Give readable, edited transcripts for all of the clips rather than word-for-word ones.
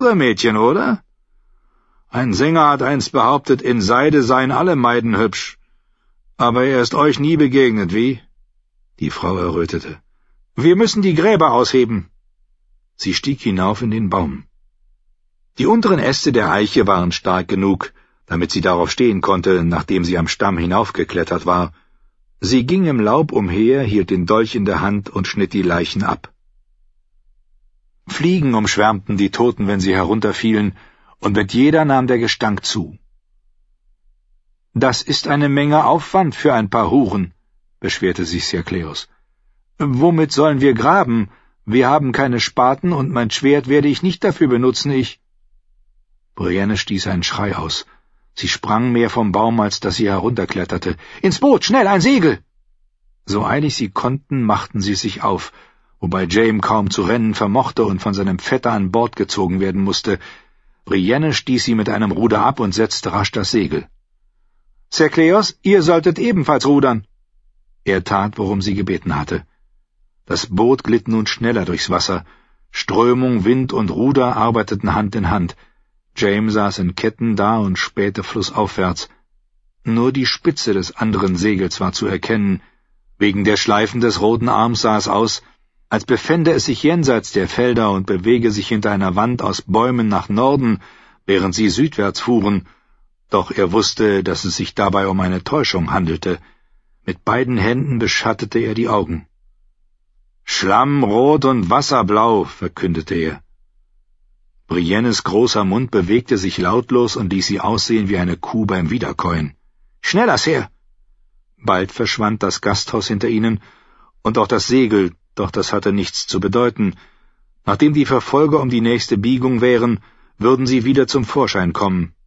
bessere Mädchen, oder? Ein Sänger hat einst behauptet, in Seide seien alle Maiden hübsch. Aber er ist euch nie begegnet, wie? Die Frau errötete. Wir müssen die Gräber ausheben. Sie stieg hinauf in den Baum. Die unteren Äste der Eiche waren stark genug, damit sie darauf stehen konnte, nachdem sie am Stamm hinaufgeklettert war. Sie ging im Laub umher, hielt den Dolch in der Hand und schnitt die Leichen ab. Fliegen umschwärmten die Toten, wenn sie herunterfielen, und mit jeder nahm der Gestank zu. »Das ist eine Menge Aufwand für ein paar Huren«, beschwerte sich Cercleus. »Womit sollen wir graben? Wir haben keine Spaten, und mein Schwert werde ich nicht dafür benutzen, Brienne stieß einen Schrei aus. Sie sprang mehr vom Baum, als dass sie herunterkletterte. »Ins Boot, schnell, ein Segel!« So eilig sie konnten, machten sie sich auf, wobei Jaime kaum zu rennen vermochte und von seinem Vetter an Bord gezogen werden musste. Brienne stieß sie mit einem Ruder ab und setzte rasch das Segel. »Cercleus, ihr solltet ebenfalls rudern.« Er tat, worum sie gebeten hatte. Das Boot glitt nun schneller durchs Wasser. Strömung, Wind und Ruder arbeiteten Hand in Hand. Jaime saß in Ketten da und spähte flussaufwärts. Nur die Spitze des anderen Segels war zu erkennen. Wegen der Schleifen des roten Arms sah es aus, als befände es sich jenseits der Felder und bewege sich hinter einer Wand aus Bäumen nach Norden, während sie südwärts fuhren. Doch er wusste, dass es sich dabei um eine Täuschung handelte. Mit beiden Händen beschattete er die Augen. »Schlammrot und Wasserblau«, verkündete er. Briennes großer Mund bewegte sich lautlos und ließ sie aussehen wie eine Kuh beim Wiederkäuen. »Schneller, Sir!« Bald verschwand das Gasthaus hinter ihnen und auch das Segel, doch das hatte nichts zu bedeuten. Nachdem die Verfolger um die nächste Biegung wären, würden sie wieder zum Vorschein kommen.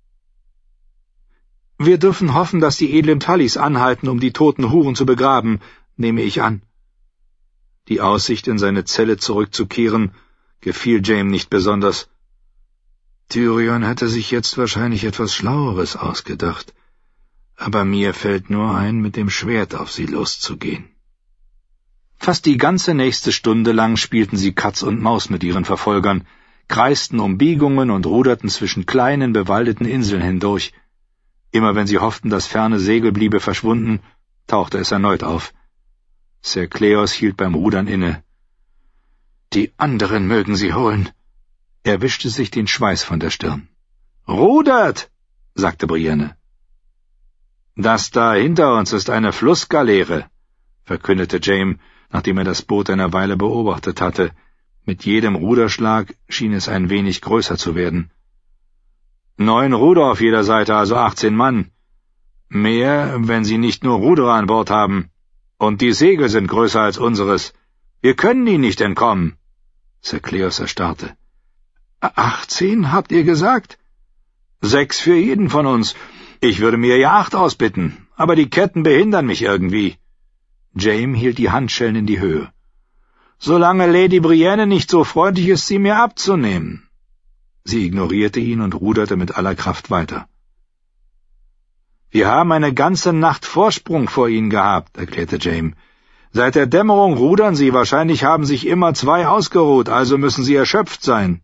»Wir dürfen hoffen, dass die edlen Tullys anhalten, um die toten Huren zu begraben«, nehme ich an. Die Aussicht, in seine Zelle zurückzukehren, gefiel Jaime nicht besonders. Tyrion hätte sich jetzt wahrscheinlich etwas Schlaueres ausgedacht, aber mir fällt nur ein, mit dem Schwert auf sie loszugehen. Fast die ganze nächste Stunde lang spielten sie Katz und Maus mit ihren Verfolgern, kreisten um Biegungen und ruderten zwischen kleinen, bewaldeten Inseln hindurch. Immer wenn sie hofften, das ferne Segel bliebe verschwunden, tauchte es erneut auf. Cercleus hielt beim Rudern inne. »Die anderen mögen sie holen.« Er wischte sich den Schweiß von der Stirn. »Rudert«, sagte Brienne. »Das da hinter uns ist eine Flussgaleere«, verkündete Jaime, nachdem er das Boot eine Weile beobachtet hatte. Mit jedem Ruderschlag schien es ein wenig größer zu werden. 9 Ruder auf jeder Seite, also 18 Mann. Mehr, wenn sie nicht nur Ruderer an Bord haben. Und die Segel sind größer als unseres. Wir können ihnen nicht entkommen.« Cercleus erstarrte. »18, habt ihr gesagt?« 6 für jeden von uns. Ich würde mir ja 8 ausbitten, aber die Ketten behindern mich irgendwie.« Jaime hielt die Handschellen in die Höhe. »Solange Lady Brienne nicht so freundlich ist, sie mir abzunehmen.« Sie ignorierte ihn und ruderte mit aller Kraft weiter. »Wir haben eine ganze Nacht Vorsprung vor ihnen gehabt«, erklärte Jaime. »Seit der Dämmerung rudern sie, wahrscheinlich haben sich immer 2 ausgeruht, also müssen sie erschöpft sein.«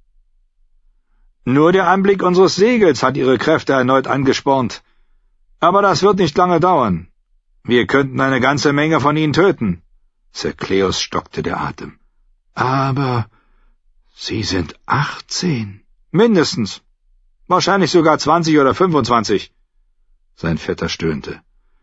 »Nur der Anblick unseres Segels hat ihre Kräfte erneut angespornt. Aber das wird nicht lange dauern. Wir könnten eine ganze Menge von ihnen töten.« Cercleus stockte der Atem. »Aber sie sind 18.« »Mindestens. Wahrscheinlich sogar 20 oder 25. Sein Vetter stöhnte.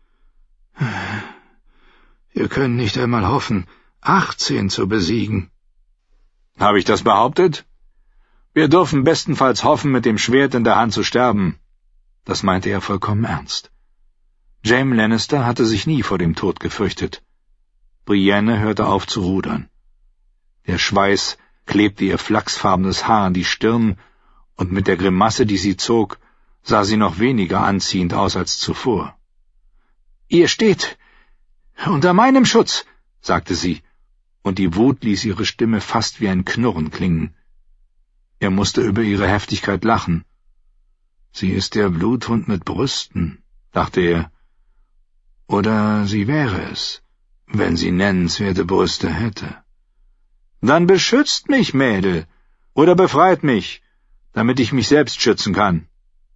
»Wir können nicht einmal hoffen, 18 zu besiegen.« »Habe ich das behauptet? Wir dürfen bestenfalls hoffen, mit dem Schwert in der Hand zu sterben.« Das meinte er vollkommen ernst. Jaime Lannister hatte sich nie vor dem Tod gefürchtet. Brienne hörte auf zu rudern. Der Schweiß klebte ihr flachsfarbenes Haar an die Stirn, und mit der Grimasse, die sie zog, sah sie noch weniger anziehend aus als zuvor. »Ihr steht unter meinem Schutz«, sagte sie, und die Wut ließ ihre Stimme fast wie ein Knurren klingen. Er musste über ihre Heftigkeit lachen. »Sie ist der Bluthund mit Brüsten«, dachte er. »Oder sie wäre es, wenn sie nennenswerte Brüste hätte.« »Dann beschützt mich, Mädel, oder befreit mich, damit ich mich selbst schützen kann.«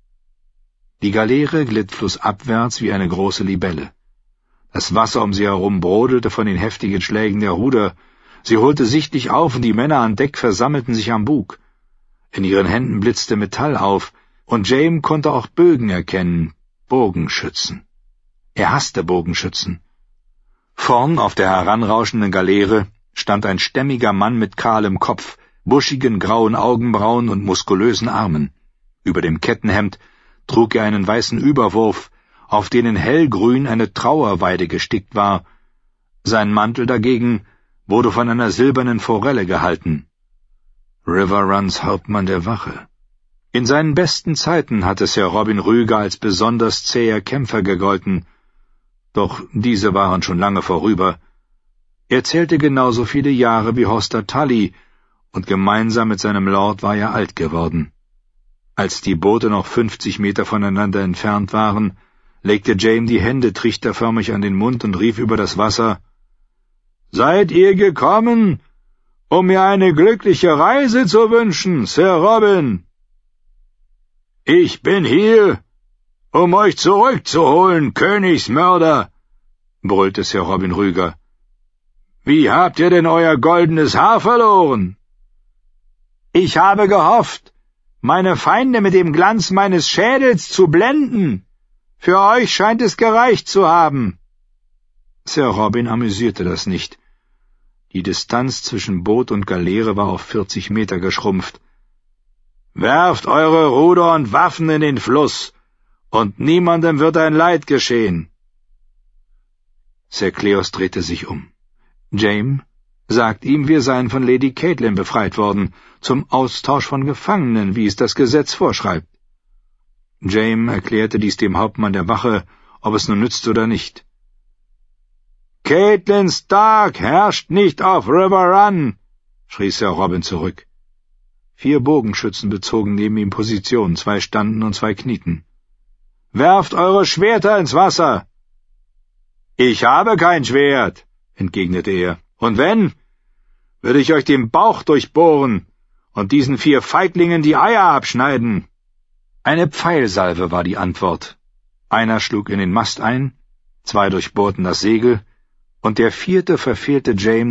Die Galeere glitt flussabwärts wie eine große Libelle. Das Wasser um sie herum brodelte von den heftigen Schlägen der Ruder. Sie holte sichtlich auf, und die Männer an Deck versammelten sich am Bug. In ihren Händen blitzte Metall auf, und James konnte auch Bögen erkennen, Bogenschützen. Er hasste Bogenschützen. Vorn auf der heranrauschenden Galeere stand ein stämmiger Mann mit kahlem Kopf, buschigen grauen Augenbrauen und muskulösen Armen. Über dem Kettenhemd trug er einen weißen Überwurf, auf den in hellgrün eine Trauerweide gestickt war. Sein Mantel dagegen wurde von einer silbernen Forelle gehalten. River Runs Hauptmann der Wache. In seinen besten Zeiten hatte Sir Robin Rüger als besonders zäher Kämpfer gegolten, doch diese waren schon lange vorüber. Er zählte genauso viele Jahre wie Hoster Tully, und gemeinsam mit seinem Lord war er alt geworden. Als die Boote noch 50 Meter voneinander entfernt waren, legte James die Hände trichterförmig an den Mund und rief über das Wasser: »Seid ihr gekommen, um mir eine glückliche Reise zu wünschen, Sir Robin?« »Ich bin hier, um euch zurückzuholen, Königsmörder«, brüllte Sir Robin Rüger. »Wie habt ihr denn euer goldenes Haar verloren?« »Ich habe gehofft, meine Feinde mit dem Glanz meines Schädels zu blenden. Für euch scheint es gereicht zu haben.« Sir Robin amüsierte das nicht. Die Distanz zwischen Boot und Galeere war auf 40 Meter geschrumpft. »Werft eure Ruder und Waffen in den Fluss, und niemandem wird ein Leid geschehen.« Sir Cleos drehte sich um. »James, sagt ihm, wir seien von Lady Caitlin befreit worden, zum Austausch von Gefangenen, wie es das Gesetz vorschreibt.« James erklärte dies dem Hauptmann der Wache, ob es nun nützt oder nicht. »Caitlin Stark herrscht nicht auf River Run«, schrie Sir Robin zurück. 4 Bogenschützen bezogen neben ihm Position, 2 standen und 2 knieten. »Werft eure Schwerter ins Wasser!« »Ich habe kein Schwert«, entgegnete er. »Und wenn, würde ich euch den Bauch durchbohren und diesen 4 Feiglingen die Eier abschneiden.« Eine Pfeilsalve war die Antwort. Einer schlug in den Mast ein, 2 durchbohrten das Segel, und der 4. verfehlte James